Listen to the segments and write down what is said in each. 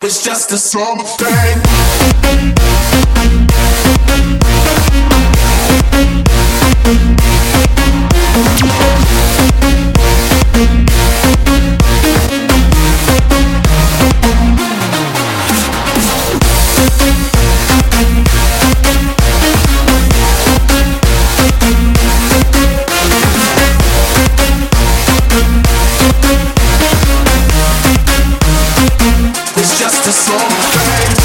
was just a summer thing. It's just a summer thing.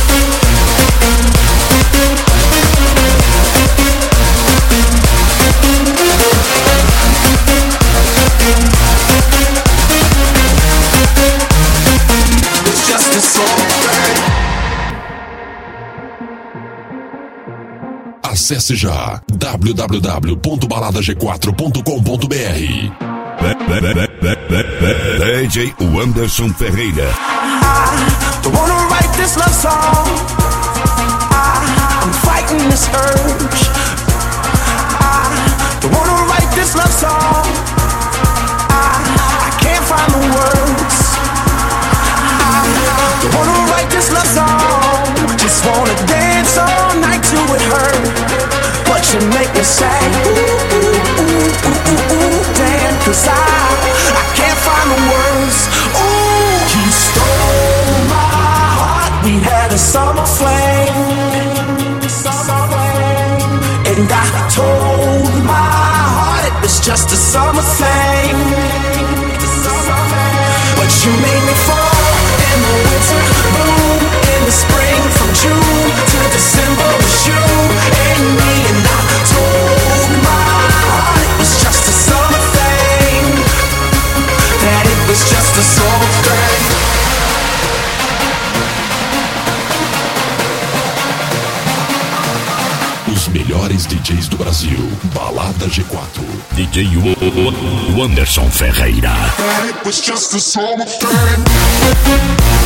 It's just a summer thing. Acesse já www.baladag4.com.br. DJ Wanderson Ferreira. Don't wanna write this love song. I'm fighting this urge. Don't wanna write this love song. I can't find the words. Don't wanna write this love song. Just wanna dance all night till it hurt. But you make me say ooh, ooh, ooh, ooh, ooh, ooh, damn. 'Cause I can't find the words. Ooh, you stole my heart. We had a summer flame. And I told my heart it was just a summer thing. But you made me fall in the winter, bloom in the spring. From June to December was you and me. And I told my heart it was just a summer thing. That it was just a summer thing. Os melhores DJs do Brasil. Balada G4. DJ Wanderson Ferreira. That it was just a summer thing.